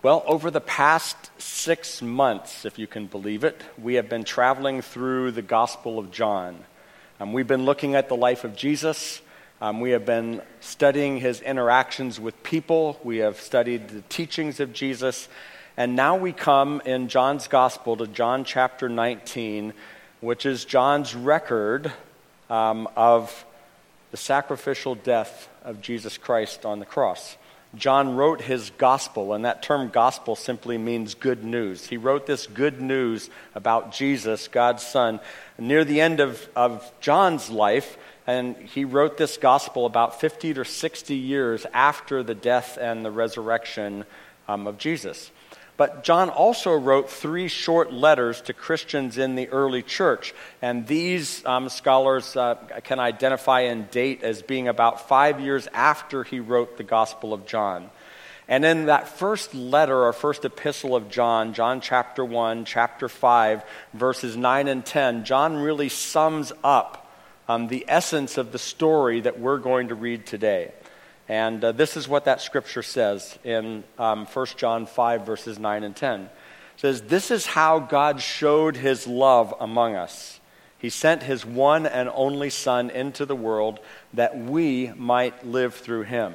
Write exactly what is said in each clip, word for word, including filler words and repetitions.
Well, over the past six months, if you can believe it, we have been traveling through the Gospel of John. Um, we've been looking at the life of Jesus. Um, we have been studying his interactions with people. We have studied the teachings of Jesus. And now we come in John's Gospel to John chapter nineteen, which is John's record um, of the sacrificial death of Jesus Christ on the cross. John wrote his gospel, and that term gospel simply means good news. He wrote this good news about Jesus, God's Son, near the end of, of John's life, and he wrote this gospel about fifty to sixty years after the death and the resurrection um, of Jesus. But John also wrote three short letters to Christians in the early church, and these um, scholars uh, can identify and date as being about five years after he wrote the Gospel of John. And in that first letter or first epistle of John, John chapter one, chapter five, verses nine and ten, John really sums up um, the essence of the story that we're going to read today. And uh, this is what that scripture says in um, First John five, verses nine and ten. It says, "This is how God showed his love among us. He sent his one and only Son into the world that we might live through him.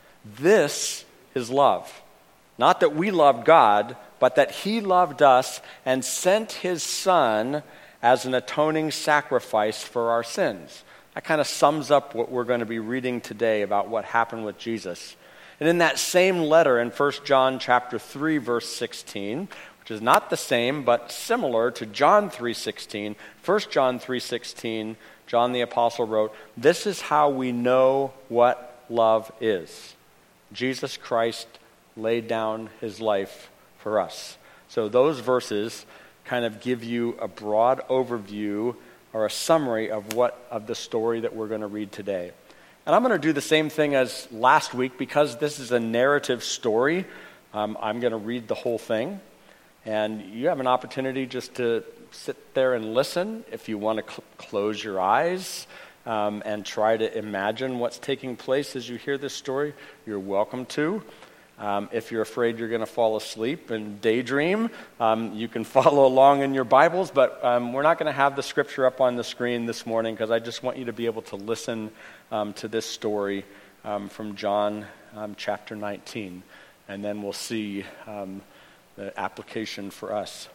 This is love. Not that we loved God, but that he loved us and sent his Son as an atoning sacrifice for our sins." That kind of sums up what we're going to be reading today about what happened with Jesus. And in that same letter in First John chapter three, verse sixteen, which is not the same but similar to John three sixteen, First John three sixteen, John the Apostle wrote, "This is how we know what love is. Jesus Christ laid down his life for us." So those verses kind of give you a broad overview or a summary of what of the story that we're going to read today. And I'm going to do the same thing as last week because this is a narrative story. Um, I'm going to read the whole thing. And you have an opportunity just to sit there and listen. If you want to cl- close your eyes um, and try to imagine what's taking place as you hear this story, you're welcome to. Um, if you're afraid you're going to fall asleep and daydream, um, you can follow along in your Bibles, but um, we're not going to have the scripture up on the screen this morning because I just want you to be able to listen um, to this story um, from John um, chapter nineteen, and then we'll see um, the application for us.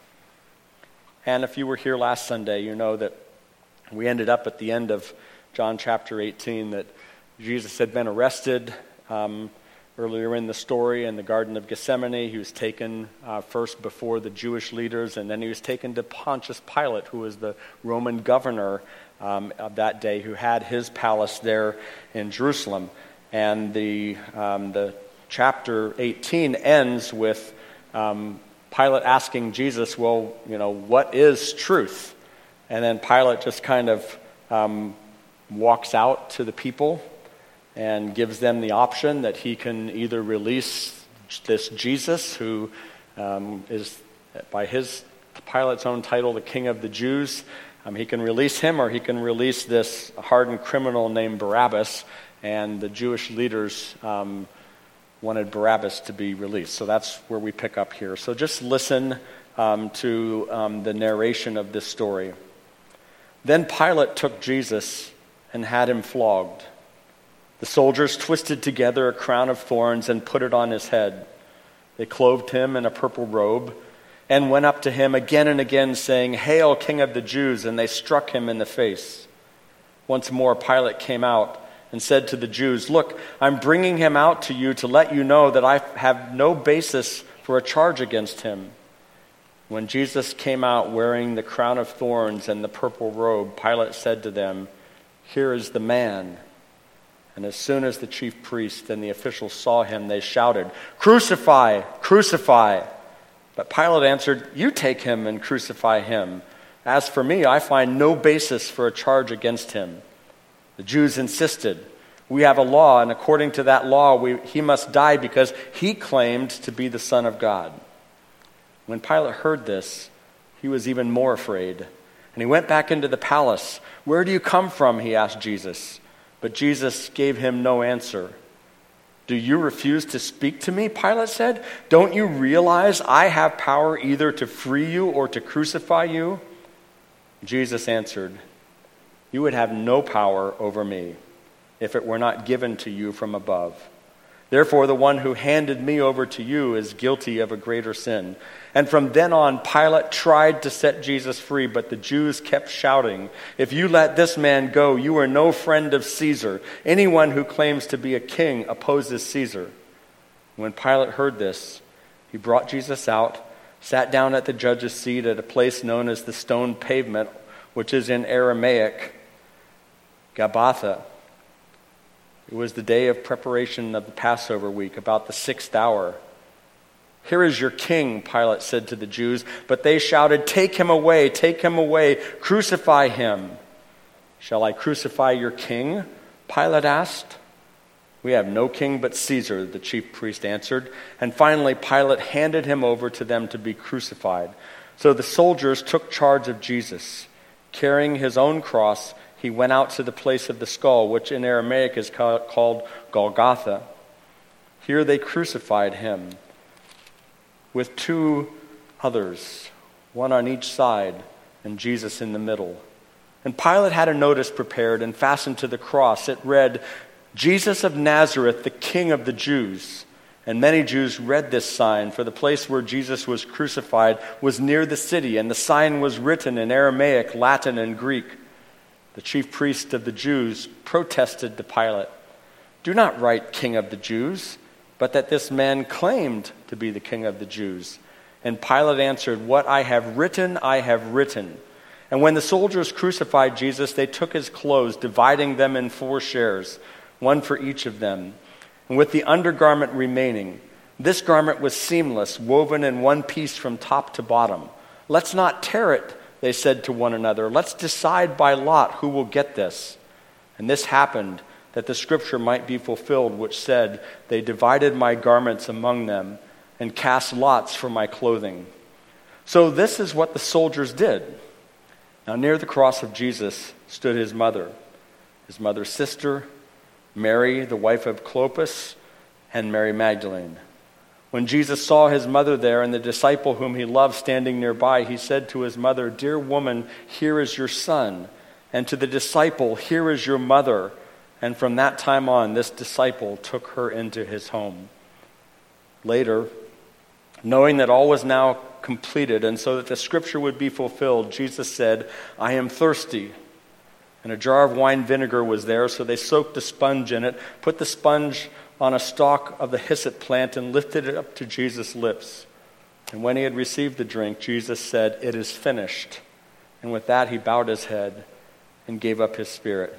And if you were here last Sunday, you know that we ended up at the end of John chapter eighteen that Jesus had been arrested um earlier in the story in the Garden of Gethsemane. He was taken uh, first before the Jewish leaders, and then he was taken to Pontius Pilate, who was the Roman governor um, of that day, who had his palace there in Jerusalem. And the um, the chapter eighteen ends with um, Pilate asking Jesus, well, you know, what is truth? And then Pilate just kind of um, walks out to the people and gives them the option that he can either release this Jesus, who um, is, by his Pilate's own title, the King of the Jews. Um, he can release him, or he can release this hardened criminal named Barabbas, and the Jewish leaders um, wanted Barabbas to be released. So that's where we pick up here. So just listen um, to um, the narration of this story. "Then Pilate took Jesus and had him flogged. The soldiers twisted together a crown of thorns and put it on his head. They clothed him in a purple robe and went up to him again and again, saying, 'Hail, King of the Jews!' And they struck him in the face. Once more Pilate came out and said to the Jews, 'Look, I'm bringing him out to you to let you know that I have no basis for a charge against him.' When Jesus came out wearing the crown of thorns and the purple robe, Pilate said to them, 'Here is the man.' And as soon as the chief priests and the officials saw him, they shouted, 'Crucify! Crucify!' But Pilate answered, 'You take him and crucify him. As for me, I find no basis for a charge against him.' The Jews insisted, 'We have a law, and according to that law, we, he must die because he claimed to be the Son of God.' When Pilate heard this, he was even more afraid. And he went back into the palace. 'Where do you come from?' he asked Jesus. But Jesus gave him no answer. "Do you refuse to speak to me?" Pilate said. "Don't you realize I have power either to free you or to crucify you?" Jesus answered, "You would have no power over me if it were not given to you from above. Therefore, the one who handed me over to you is guilty of a greater sin." And from then on, Pilate tried to set Jesus free, but the Jews kept shouting, "If you let this man go, you are no friend of Caesar. Anyone who claims to be a king opposes Caesar." When Pilate heard this, he brought Jesus out, sat down at the judge's seat at a place known as the Stone Pavement, which is in Aramaic, Gabbatha. It was the day of preparation of the Passover week, about the sixth hour. "Here is your king," Pilate said to the Jews, but they shouted, "Take him away, take him away, crucify him." "Shall I crucify your king?" Pilate asked. "We have no king but Caesar," the chief priest answered. And finally Pilate handed him over to them to be crucified. So the soldiers took charge of Jesus. Carrying his own cross, he went out to the place of the skull, which in Aramaic is called Golgotha. Here they crucified him with two others, one on each side, and Jesus in the middle. And Pilate had a notice prepared and fastened to the cross. It read, "Jesus of Nazareth, the King of the Jews." And many Jews read this sign, for the place where Jesus was crucified was near the city, and the sign was written in Aramaic, Latin, and Greek. The chief priest of the Jews protested to Pilate, "Do not write King of the Jews, but that this man claimed to be the King of the Jews." And Pilate answered, "What I have written, I have written." And when the soldiers crucified Jesus, they took his clothes, dividing them in four shares, one for each of them, and with the undergarment remaining. This garment was seamless, woven in one piece from top to bottom. "Let's not tear it," they said to one another. "Let's decide by lot who will get this." And this happened that the scripture might be fulfilled, which said, "They divided my garments among them and cast lots for my clothing." So this is what the soldiers did. Now near the cross of Jesus stood his mother, his mother's sister, Mary, the wife of Clopas, and Mary Magdalene. When Jesus saw his mother there and the disciple whom he loved standing nearby, he said to his mother, "Dear woman, here is your son." And to the disciple, "Here is your mother." And from that time on, this disciple took her into his home. Later, knowing that all was now completed, and so that the scripture would be fulfilled, Jesus said, "I am thirsty." And a jar of wine vinegar was there, so they soaked a sponge in it, put the sponge on a stalk of the hyssop plant, and lifted it up to Jesus' lips. And when he had received the drink, Jesus said, "It is finished." And with that he bowed his head and gave up his spirit.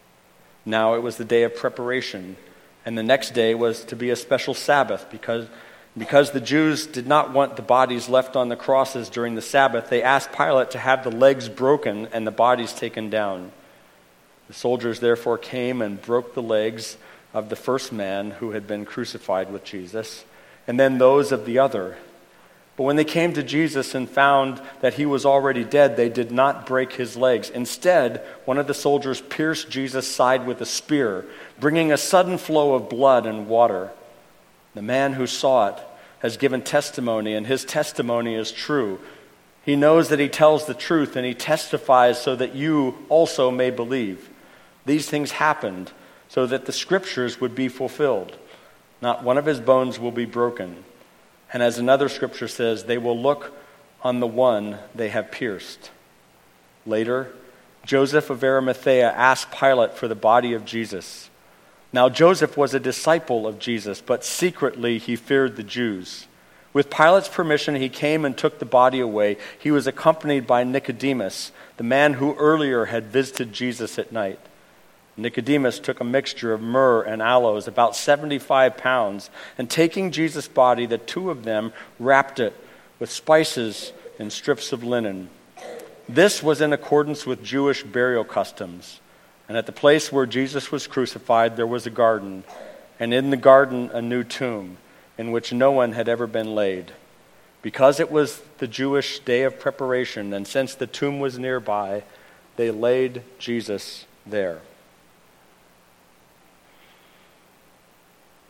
Now it was the day of preparation, and the next day was to be a special Sabbath, because, because the Jews did not want the bodies left on the crosses during the Sabbath. They asked Pilate to have the legs broken and the bodies taken down. The soldiers therefore came and broke the legs of the first man who had been crucified with Jesus, and then those of the other. But when they came to Jesus and found that he was already dead, they did not break his legs. Instead, one of the soldiers pierced Jesus' side with a spear, bringing a sudden flow of blood and water. The man who saw it has given testimony, and his testimony is true. He knows that he tells the truth, and he testifies so that you also may believe. These things happened so that the scriptures would be fulfilled. Not one of his bones will be broken. And as another scripture says, they will look on the one they have pierced. Later, Joseph of Arimathea asked Pilate for the body of Jesus. Now Joseph was a disciple of Jesus, but secretly he feared the Jews. With Pilate's permission, he came and took the body away. He was accompanied by Nicodemus, the man who earlier had visited Jesus at night. Nicodemus took a mixture of myrrh and aloes, about seventy-five pounds, and taking Jesus' body, the two of them wrapped it with spices and strips of linen. This was in accordance with Jewish burial customs. And at the place where Jesus was crucified, there was a garden, and in the garden a new tomb, in which no one had ever been laid. Because it was the Jewish day of preparation, and since the tomb was nearby, they laid Jesus there.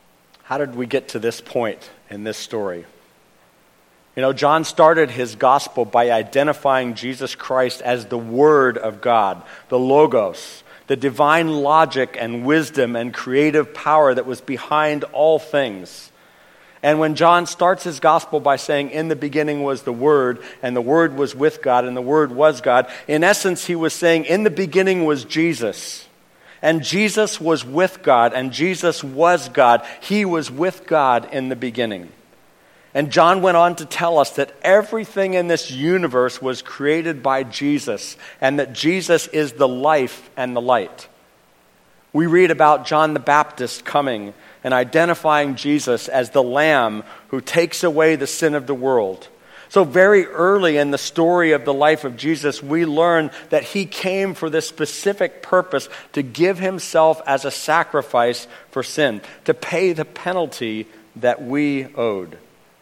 How did we get to this point in this story? You know, John started his gospel by identifying Jesus Christ as the Word of God, the Logos, the divine logic and wisdom and creative power that was behind all things. And when John starts his gospel by saying, in the beginning was the Word, and the Word was with God, and the Word was God, in essence he was saying, in the beginning was Jesus. And Jesus was with God, and Jesus was God. He was with God in the beginning. And John went on to tell us that everything in this universe was created by Jesus, and that Jesus is the life and the light. We read about John the Baptist coming and identifying Jesus as the Lamb who takes away the sin of the world. So very early in the story of the life of Jesus, we learn that he came for this specific purpose, to give himself as a sacrifice for sin, to pay the penalty that we owed.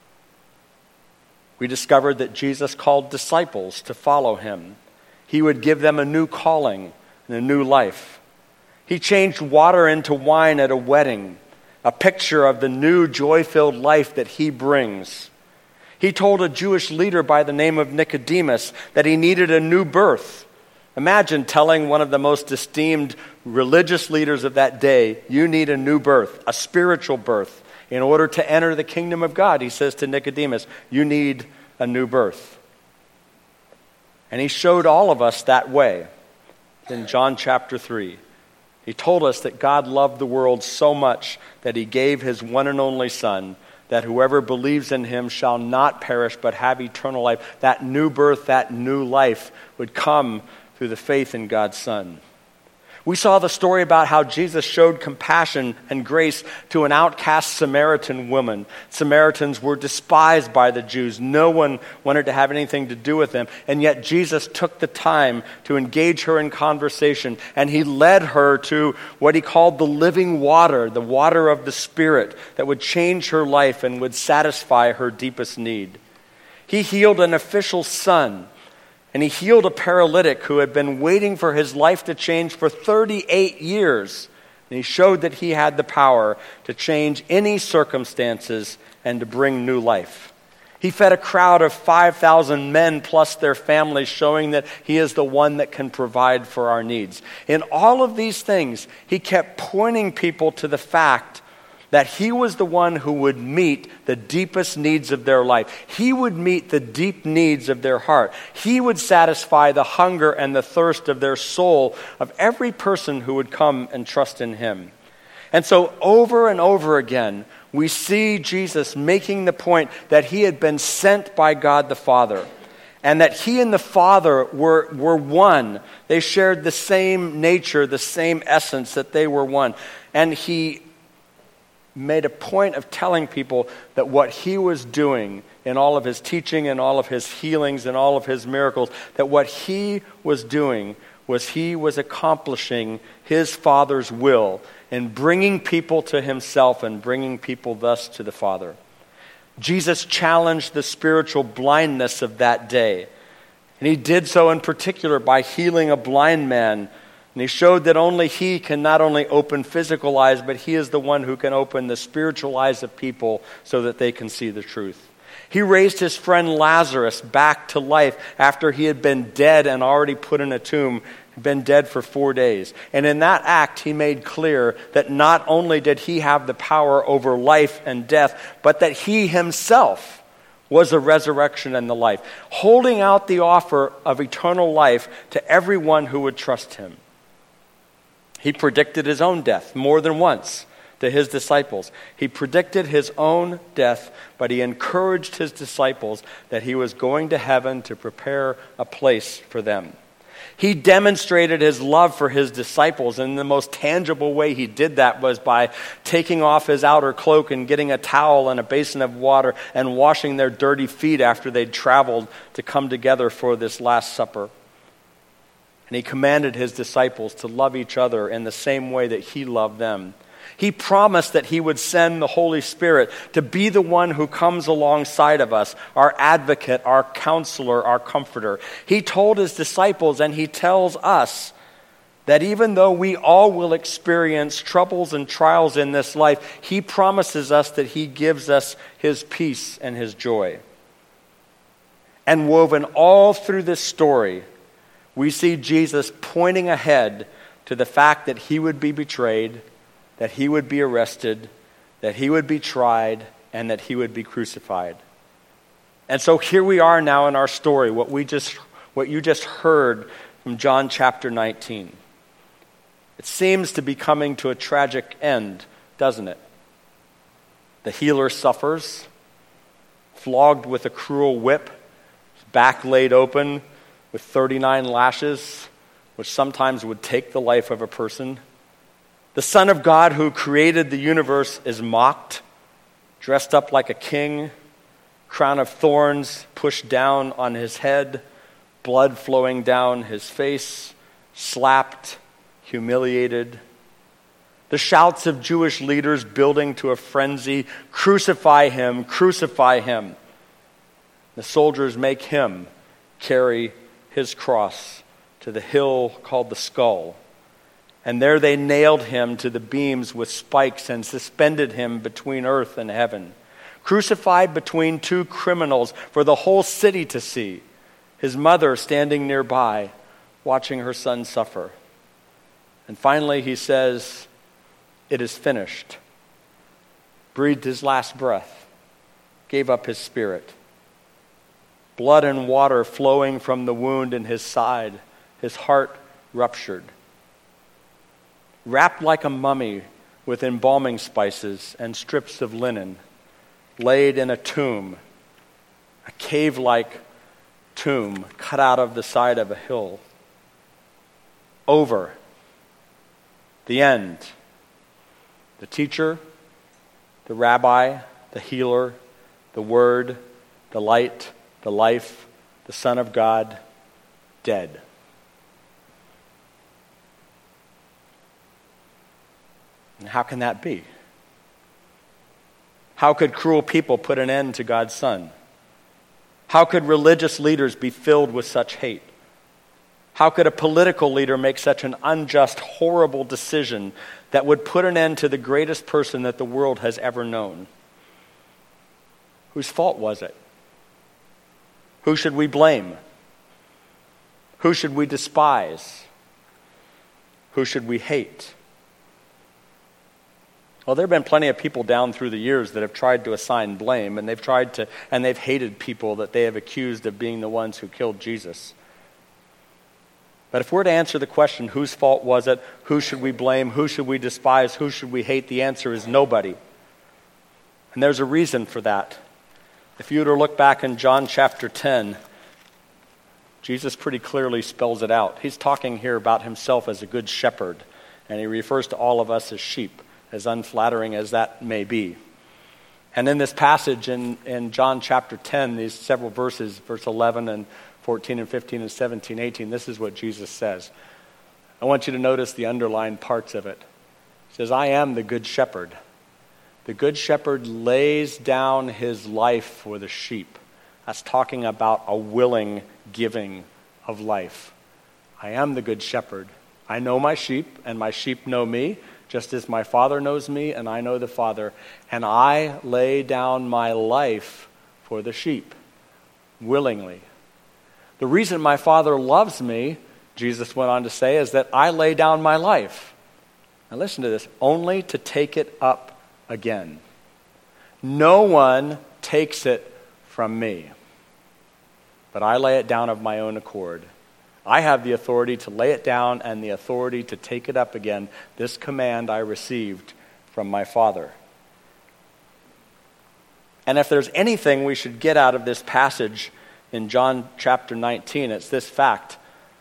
We discovered that Jesus called disciples to follow him. He would give them a new calling and a new life. He changed water into wine at a wedding, a picture of the new joy-filled life that he brings. He told a Jewish leader by the name of Nicodemus that he needed a new birth. Imagine telling one of the most esteemed religious leaders of that day, you need a new birth, a spiritual birth. In order to enter the kingdom of God, he says to Nicodemus, you need a new birth. And he showed all of us that way in John chapter three. He told us that God loved the world so much that he gave his one and only Son, that whoever believes in him shall not perish but have eternal life. That new birth, that new life would come through the faith in God's Son. We saw the story about how Jesus showed compassion and grace to an outcast Samaritan woman. Samaritans were despised by the Jews. No one wanted to have anything to do with them. And yet Jesus took the time to engage her in conversation. And he led her to what he called the living water, the water of the Spirit, that would change her life and would satisfy her deepest need. He healed an official's son. And he healed a paralytic who had been waiting for his life to change for thirty-eight years. And he showed that he had the power to change any circumstances and to bring new life. He fed a crowd of five thousand men plus their families, showing that he is the one that can provide for our needs. In all of these things, he kept pointing people to the fact that he was the one who would meet the deepest needs of their life. He would meet the deep needs of their heart. He would satisfy the hunger and the thirst of their soul, of every person who would come and trust in him. And so over and over again, we see Jesus making the point that he had been sent by God the Father, and that he and the Father were, were one. They shared the same nature, the same essence, that they were one. And he made a point of telling people that what he was doing in all of his teaching and all of his healings and all of his miracles, that what he was doing was he was accomplishing his Father's will in bringing people to himself and bringing people thus to the Father. Jesus challenged the spiritual blindness of that day. And he did so in particular by healing a blind man. And he showed that only he can not only open physical eyes, but he is the one who can open the spiritual eyes of people so that they can see the truth. He raised his friend Lazarus back to life after he had been dead and already put in a tomb, been dead for four days. And in that act, he made clear that not only did he have the power over life and death, but that he himself was the resurrection and the life, holding out the offer of eternal life to everyone who would trust him. He predicted his own death more than once to his disciples. He predicted his own death, but he encouraged his disciples that he was going to heaven to prepare a place for them. He demonstrated his love for his disciples, and the most tangible way he did that was by taking off his outer cloak and getting a towel and a basin of water and washing their dirty feet after they'd traveled to come together for this Last Supper. And he commanded his disciples to love each other in the same way that he loved them. He promised that he would send the Holy Spirit to be the one who comes alongside of us, our advocate, our counselor, our comforter. He told his disciples, and he tells us, that even though we all will experience troubles and trials in this life, he promises us that he gives us his peace and his joy. And woven all through this story, we see Jesus pointing ahead to the fact that he would be betrayed, that he would be arrested, that he would be tried, and that he would be crucified. And so here we are now in our story, what we just, what you just heard from John chapter nineteen. It seems to be coming to a tragic end, doesn't it? The healer suffers, flogged with a cruel whip, back laid open with thirty-nine lashes, which sometimes would take the life of a person. The Son of God who created the universe is mocked, dressed up like a king, crown of thorns pushed down on his head, blood flowing down his face, slapped, humiliated. The shouts of Jewish leaders building to a frenzy, crucify him, crucify him. The soldiers make him carry his cross to the hill called the Skull. And there they nailed him to the beams with spikes and suspended him between earth and heaven. Crucified between two criminals for the whole city to see. His mother standing nearby, watching her son suffer. And finally he says, "It is finished." Breathed his last breath, gave up his spirit. Blood and water flowing from the wound in his side, his heart ruptured. Wrapped like a mummy with embalming spices and strips of linen, laid in a tomb, a cave-like tomb cut out of the side of a hill. Over. The end. The teacher, the rabbi, the healer, the word, the light, the life, the Son of God, dead. And how can that be? How could cruel people put an end to God's Son? How could religious leaders be filled with such hate? How could a political leader make such an unjust, horrible decision that would put an end to the greatest person that the world has ever known? Whose fault was it? Who should we blame? Who should we despise? Who should we hate? Well, there have been plenty of people down through the years that have tried to assign blame, and they've tried to, and they've hated people that they have accused of being the ones who killed Jesus. But if we're to answer the question, whose fault was it? Who should we blame? Who should we despise? Who should we hate? The answer is nobody. And there's a reason for that. If you were to look back in John chapter ten, Jesus pretty clearly spells it out. He's talking here about himself as a good shepherd, and he refers to all of us as sheep, as unflattering as that may be. And in this passage in, in John chapter ten, these several verses, verse eleven and fourteen and fifteen and seventeen, eighteen, this is what Jesus says. I want you to notice the underlined parts of it. He says, "I am the good shepherd. The good shepherd lays down his life for the sheep." That's talking about a willing giving of life. I am the good shepherd. I know my sheep, and my sheep know me, just as my Father knows me, and I know the Father. And I lay down my life for the sheep, willingly. The reason my Father loves me, Jesus went on to say, is that I lay down my life. Now listen to this, only to take it up again. No one takes it from me, but I lay it down of my own accord. I have the authority to lay it down and the authority to take it up again. This command I received from my Father. And if there's anything we should get out of this passage in John chapter nineteen, it's this fact.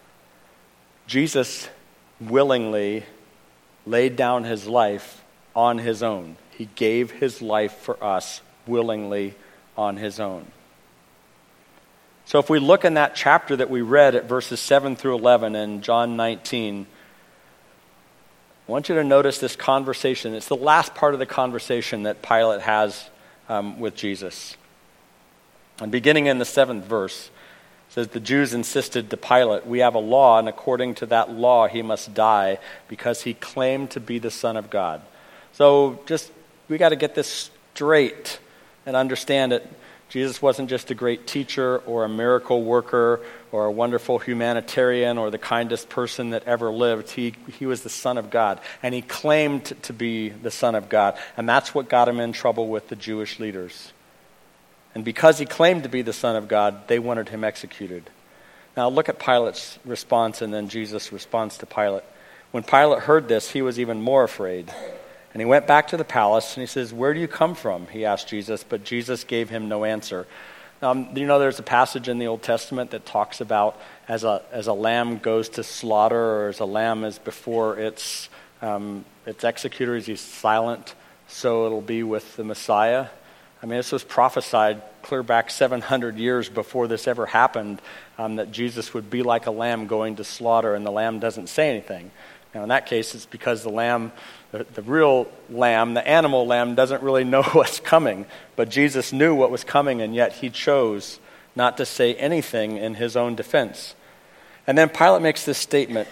Jesus willingly laid down his life on his own. He gave his life for us willingly on his own. So if we look in that chapter that we read at verses seven through eleven in John nineteen, I want you to notice this conversation. It's the last part of the conversation that Pilate has um, with Jesus. And beginning in the seventh verse, It says the Jews insisted to Pilate, "We have a law, and according to that law he must die because he claimed to be the Son of God." So just, we got to get this straight and understand it. Jesus wasn't just a great teacher or a miracle worker or a wonderful humanitarian or the kindest person that ever lived. He, he was the Son of God, and he claimed to be the Son of God. And that's what got him in trouble with the Jewish leaders. And because he claimed to be the Son of God, they wanted him executed. Now look at Pilate's response and then Jesus' response to Pilate. When Pilate heard this, he was even more afraid. And he went back to the palace, and he says, "Where do you come from?" he asked Jesus, but Jesus gave him no answer. Um, you know, there's a passage in the Old Testament that talks about as a as a lamb goes to slaughter, or as a lamb is before its um, its executor, he's silent, so it'll be with the Messiah. I mean, this was prophesied clear back seven hundred years before this ever happened, um, that Jesus would be like a lamb going to slaughter, and the lamb doesn't say anything. Now, in that case, it's because the lamb, the, the real lamb, the animal lamb, doesn't really know what's coming. But Jesus knew what was coming, and yet he chose not to say anything in his own defense. And then Pilate makes this statement.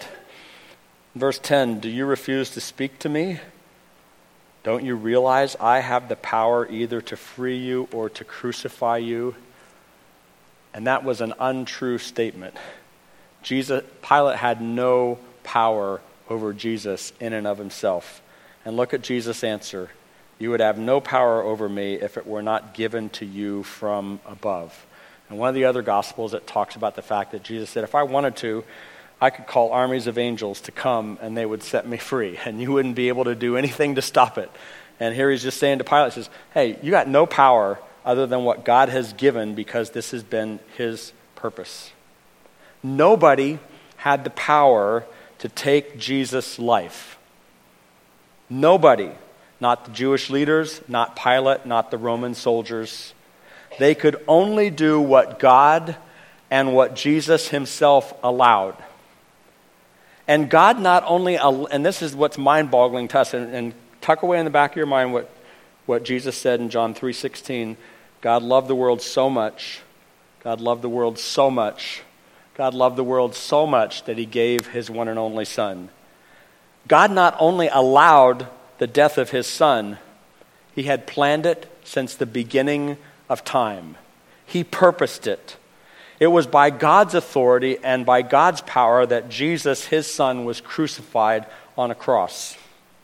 Verse ten, "Do you refuse to speak to me? Don't you realize I have the power either to free you or to crucify you?" And that was an untrue statement. Jesus, Pilate had no power over Jesus in and of himself. And look at Jesus' answer. "You would have no power over me if it were not given to you from above." And one of the other Gospels, it talks about the fact that Jesus said, if I wanted to, I could call armies of angels to come and they would set me free, and you wouldn't be able to do anything to stop it. And here he's just saying to Pilate, says, hey, you got no power other than what God has given because this has been his purpose. Nobody had the power to take Jesus' life. Nobody. Not the Jewish leaders, not Pilate, not the Roman soldiers. They could only do what God and what Jesus himself allowed. And God not only, and this is what's mind-boggling to us, and, and tuck away in the back of your mind what, what Jesus said in John three sixteen. God loved the world so much, God loved the world so much, God loved the world so much that he gave his one and only Son. God not only allowed the death of his Son, he had planned it since the beginning of time. He purposed it. It was by God's authority and by God's power that Jesus, his Son, was crucified on a cross.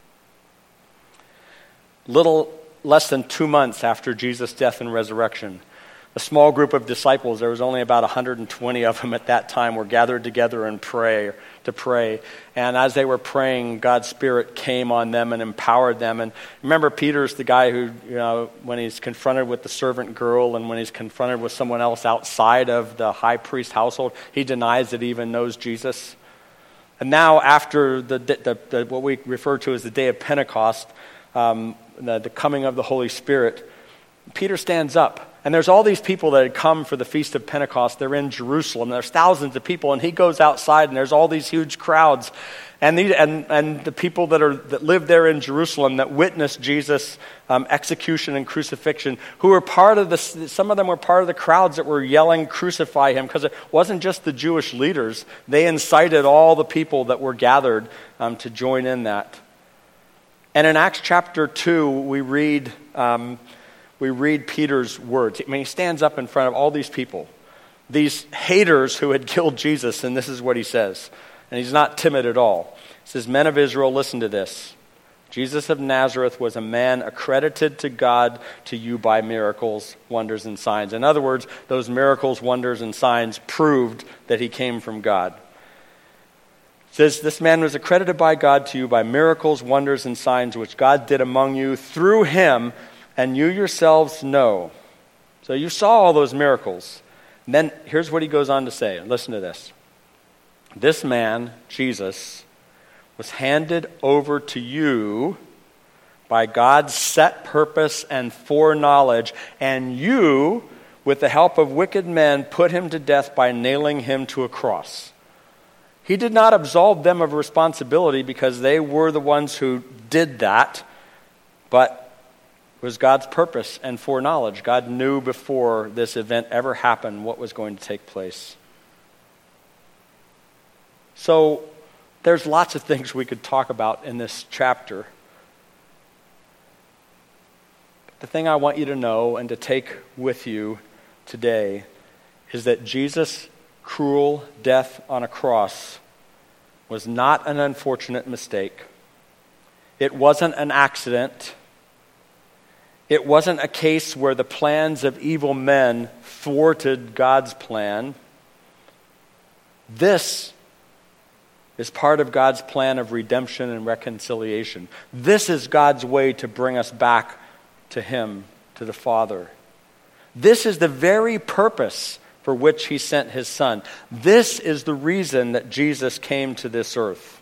Little less than two months after Jesus' death and resurrection, a small group of disciples, there was only about one hundred twenty of them at that time, were gathered together and pray to pray. And as they were praying, God's Spirit came on them and empowered them. And remember, Peter's the guy who, you know, when he's confronted with the servant girl and when he's confronted with someone else outside of the high priest household, he denies that he even knows Jesus. And now after the, the, the what we refer to as the day of Pentecost, um, the, the coming of the Holy Spirit, Peter stands up. And there's all these people that had come for the Feast of Pentecost. They're in Jerusalem. There's thousands of people, and he goes outside, and there's all these huge crowds. And the, and, and the people that are that live there in Jerusalem that witnessed Jesus' um, execution and crucifixion, who were part of the, some of them were part of the crowds that were yelling, "Crucify him," because it wasn't just the Jewish leaders. They incited all the people that were gathered um, to join in that. And in Acts chapter two, we read... Um, We read Peter's words. I mean, he stands up in front of all these people, these haters who had killed Jesus, and this is what he says. And he's not timid at all. He says, "Men of Israel, listen to this. Jesus of Nazareth was a man accredited to God to you by miracles, wonders, and signs." In other words, those miracles, wonders, and signs proved that he came from God. It says, "This man was accredited by God to you by miracles, wonders, and signs, which God did among you through him, and you yourselves know." So you saw all those miracles. And then here's what he goes on to say. Listen to this. "This man, Jesus, was handed over to you by God's set purpose and foreknowledge, and you, with the help of wicked men, put him to death by nailing him to a cross. He did not absolve them of responsibility because they were the ones who did that, but it was God's purpose and foreknowledge. God knew before this event ever happened what was going to take place." So there's lots of things we could talk about in this chapter. The thing I want you to know and to take with you today is that Jesus' cruel death on a cross was not an unfortunate mistake. It wasn't an accident. It wasn't a case where the plans of evil men thwarted God's plan. This is part of God's plan of redemption and reconciliation. This is God's way to bring us back to Him, to the Father. This is the very purpose for which He sent His Son. This is the reason that Jesus came to this earth.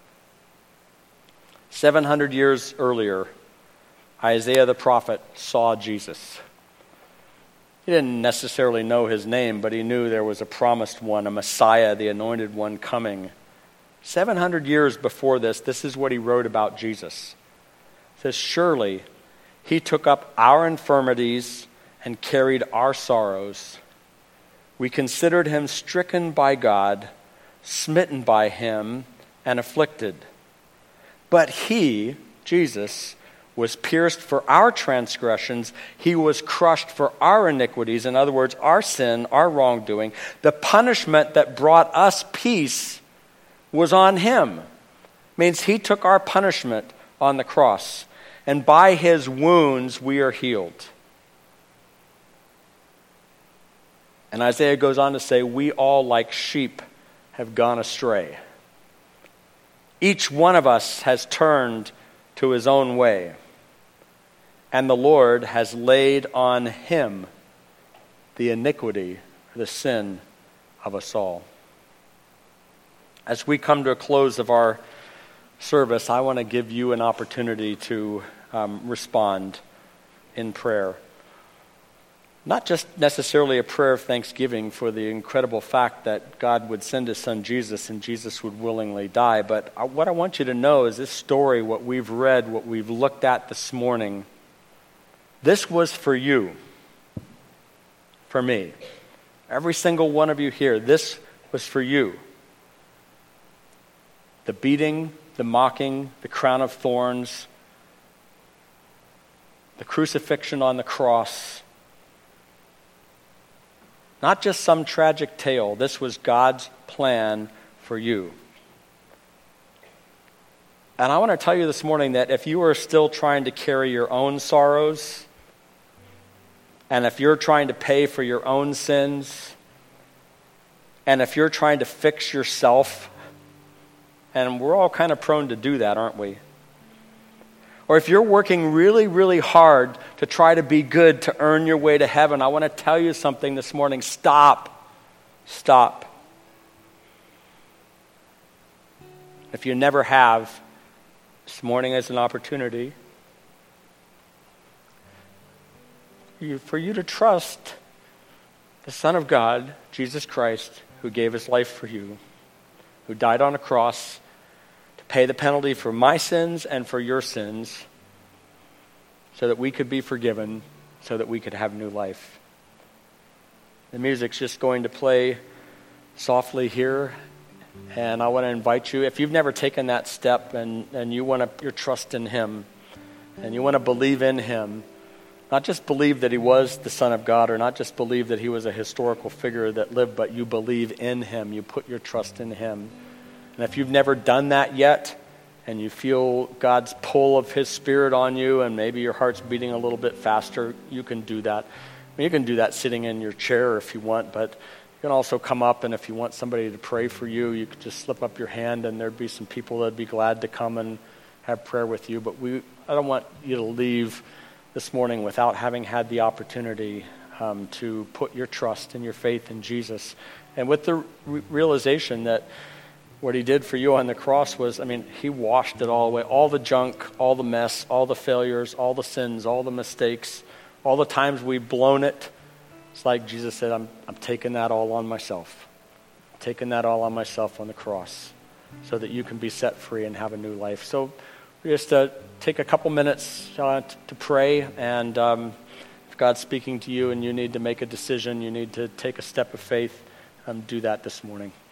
seven hundred years earlier, Isaiah the prophet saw Jesus. He didn't necessarily know His name, but he knew there was a promised one, a Messiah, the anointed one coming. seven hundred years before this, this is what he wrote about Jesus. He says, "Surely He took up our infirmities and carried our sorrows. We considered Him stricken by God, smitten by Him, and afflicted. But He," Jesus, "was pierced for our transgressions. He was crushed for our iniquities." In other words, our sin, our wrongdoing. "The punishment that brought us peace was on Him." Means He took our punishment on the cross. "And by His wounds we are healed." And Isaiah goes on to say, "We all like sheep have gone astray. Each one of us has turned to his own way. And the Lord has laid on Him the iniquity, the sin of us all." As we come to a close of our service, I want to give you an opportunity to um, respond in prayer. Not just necessarily a prayer of thanksgiving for the incredible fact that God would send His Son Jesus and Jesus would willingly die, but I, what I want you to know is this story, what we've read, what we've looked at this morning, this was for you, for me. Every single one of you here, this was for you. The beating, the mocking, the crown of thorns, the crucifixion on the cross. Not just some tragic tale. This was God's plan for you. And I want to tell you this morning that if you are still trying to carry your own sorrows, and if you're trying to pay for your own sins, and if you're trying to fix yourself, and we're all kind of prone to do that, aren't we? Or if you're working really, really hard to try to be good to earn your way to heaven, I want to tell you something this morning. Stop. Stop. If you never have, this morning is an opportunity for you to trust the Son of God, Jesus Christ, who gave His life for you, who died on a cross to pay the penalty for my sins and for your sins, so that we could be forgiven, so that we could have new life. The music's just going to play softly here, and I want to invite you, if you've never taken that step and, and you want to your trust in Him, and you want to believe in Him, not just believe that He was the Son of God, or not just believe that He was a historical figure that lived, but you believe in Him, you put your trust in Him. And if you've never done that yet, and you feel God's pull of His Spirit on you, and maybe your heart's beating a little bit faster, you can do that. I mean, you can do that sitting in your chair if you want, but you can also come up, and if you want somebody to pray for you, you could just slip up your hand, and there'd be some people that'd be glad to come and have prayer with you. But we, I don't want you to leave this morning without having had the opportunity um, to put your trust and your faith in Jesus, and with the re- realization that what He did for you on the cross was, I mean, He washed it all away. All the junk, all the mess, all the failures, all the sins, all the mistakes, all the times we've blown it. It's like Jesus said, I'm, I'm taking that all on myself. I'm taking that all on myself on the cross so that you can be set free and have a new life. So we just uh, take a couple minutes uh, t- to pray, and um, if God's speaking to you and you need to make a decision, you need to take a step of faith, um, do that this morning.